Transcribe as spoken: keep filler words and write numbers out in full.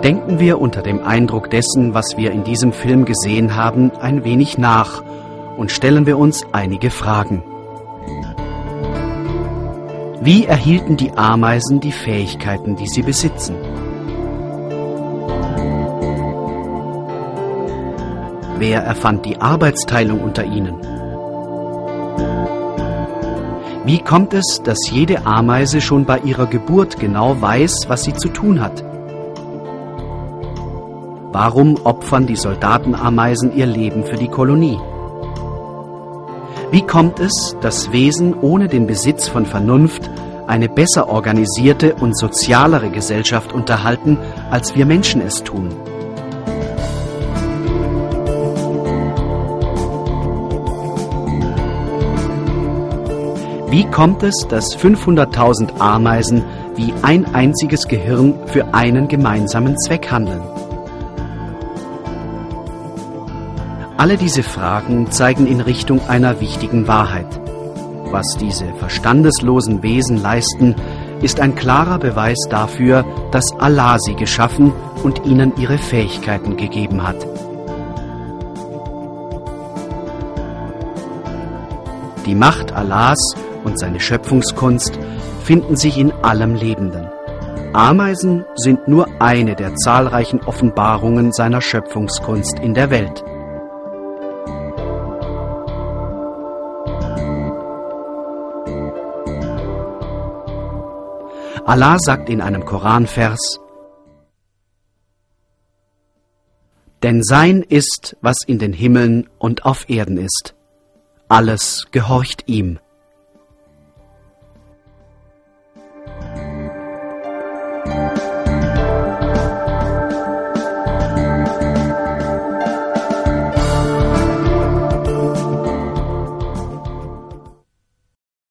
Denken wir unter dem Eindruck dessen, was wir in diesem Film gesehen haben, ein wenig nach und stellen wir uns einige Fragen. Wie erhielten die Ameisen die Fähigkeiten, die sie besitzen? Wer erfand die Arbeitsteilung unter ihnen? Wie kommt es, dass jede Ameise schon bei ihrer Geburt genau weiß, was sie zu tun hat? Warum opfern die Soldatenameisen ihr Leben für die Kolonie? Wie kommt es, dass Wesen ohne den Besitz von Vernunft eine besser organisierte und sozialere Gesellschaft unterhalten, als wir Menschen es tun? Wie kommt es, dass fünfhunderttausend Ameisen wie ein einziges Gehirn für einen gemeinsamen Zweck handeln? Alle diese Fragen zeigen in Richtung einer wichtigen Wahrheit. Was diese verstandeslosen Wesen leisten, ist ein klarer Beweis dafür, dass Allah sie geschaffen und ihnen ihre Fähigkeiten gegeben hat. Die Macht Allahs und seine Schöpfungskunst finden sich in allem Lebenden. Ameisen sind nur eine der zahlreichen Offenbarungen seiner Schöpfungskunst in der Welt. Allah sagt in einem Koranvers: Denn sein ist, was in den Himmeln und auf Erden ist. Alles gehorcht ihm.